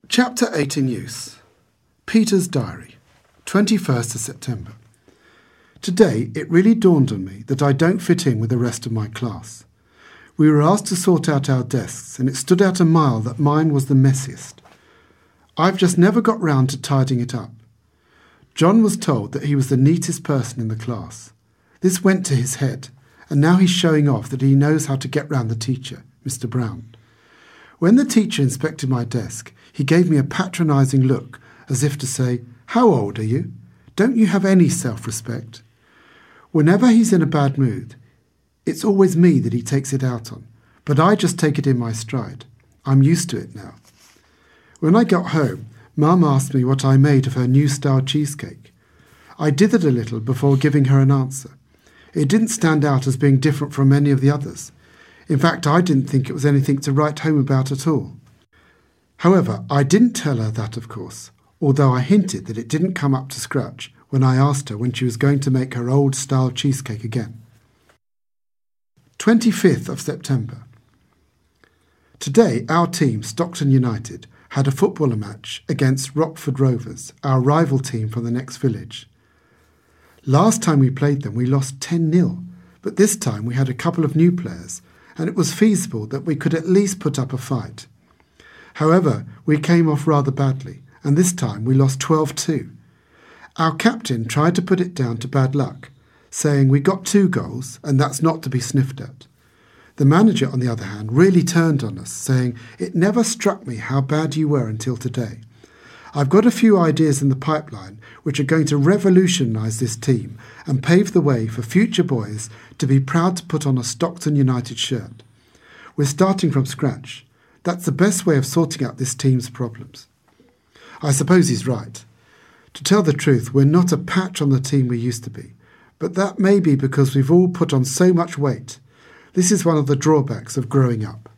Chapter 8 in use. Peter's Diary, 21st of September. Today it really dawned on me that I don't fit in with the rest of my class. We were asked to sort out our desks, and it stood out a mile that mine was the messiest. I've just never got round to tidying it up. John was told that he was the neatest person in the class. This went to his head, and now he's showing off that he knows how to get round the teacher, Mr. Brown. When the teacher inspected my desk, he gave me a patronising look, as if to say, "How old are you? Don't you have any self-respect?" Whenever he's in a bad mood, it's always me that he takes it out on, but I just take it in my stride. I'm used to it now. When I got home, Mum asked me what I made of her new style cheesecake. I dithered a little before giving her an answer. It didn't stand out as being different from any of the others. In fact, I didn't think it was anything to write home about at all. However, I didn't tell her that, of course, although I hinted that it didn't come up to scratch when I asked her when she was going to make her old style cheesecake again. 25th of September. Today, our team, Stockton United, had a footballer match against Rockford Rovers, our rival team from the next village. Last time we played them, we lost 10-0, but this time we had a couple of new players, and it was feasible that we could at least put up a fight. However, we came off rather badly, and this time we lost 12-2. Our captain tried to put it down to bad luck, saying we got 2 goals and that's not to be sniffed at. The manager, on the other hand, really turned on us, saying, "It never struck me how bad you were until today. I've got a few ideas in the pipeline which are going to revolutionise this team and pave the way for future boys to be proud to put on a Stockton United shirt. We're starting from scratch. That's the best way of sorting out this team's problems." I suppose he's right. To tell the truth, we're not a patch on the team we used to be, but that may be because we've all put on so much weight. This is one of the drawbacks of growing up.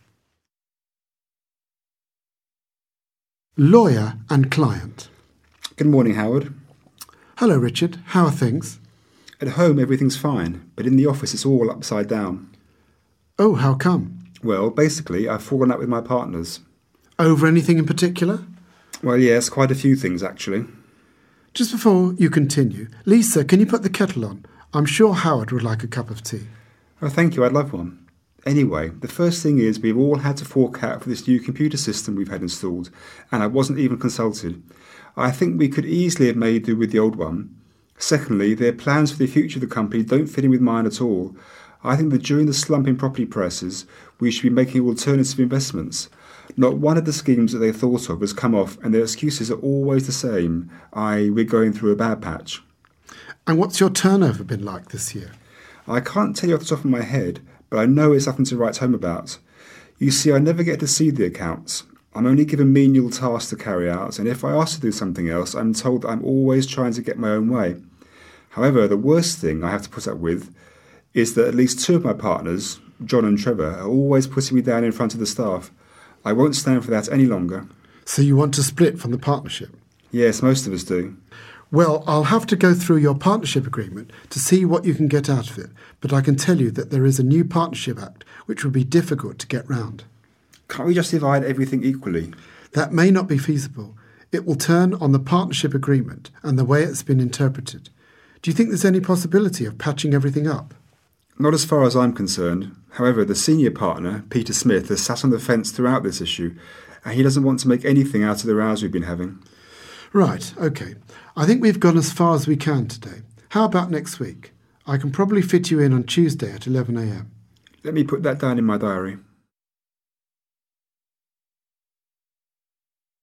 Lawyer and client. Good morning, Howard. Hello, Richard. How are things? At home, everything's fine, but in the office, it's all upside down. Oh, how come? Well, basically, I've fallen out with my partners. Over anything in particular? Well, yes, quite a few things, actually. Just before you continue, Lisa, can you put the kettle on? I'm sure Howard would like a cup of tea. Oh, thank you, I'd love one. Anyway, the first thing is we've all had to fork out for this new computer system we've had installed, and I wasn't even consulted. I think we could easily have made do with the old one. Secondly, their plans for the future of the company don't fit in with mine at all. I think that during the slump in property prices, we should be making alternative investments. Not one of the schemes that they thought of has come off, and their excuses are always the same, we're going through a bad patch. And what's your turnover been like this year? I can't tell you off the top of my head, but I know it's nothing to write home about. You see, I never get to see the accounts. I'm only given menial tasks to carry out, and if I ask to do something else, I'm told that I'm always trying to get my own way. However, the worst thing I have to put up with is that at least 2 of my partners, John and Trevor, are always putting me down in front of the staff. I won't stand for that any longer. So you want to split from the partnership? Yes, most of us do. Well, I'll have to go through your partnership agreement to see what you can get out of it, but I can tell you that there is a new Partnership Act which will be difficult to get round. Can't we just divide everything equally? That may not be feasible. It will turn on the partnership agreement and the way it's been interpreted. Do you think there's any possibility of patching everything up? Not as far as I'm concerned. However, the senior partner, Peter Smith, has sat on the fence throughout this issue, and he doesn't want to make anything out of the rows we've been having. Right, OK. I think we've gone as far as we can today. How about next week? I can probably fit you in on Tuesday at 11 a.m. Let me put that down in my diary.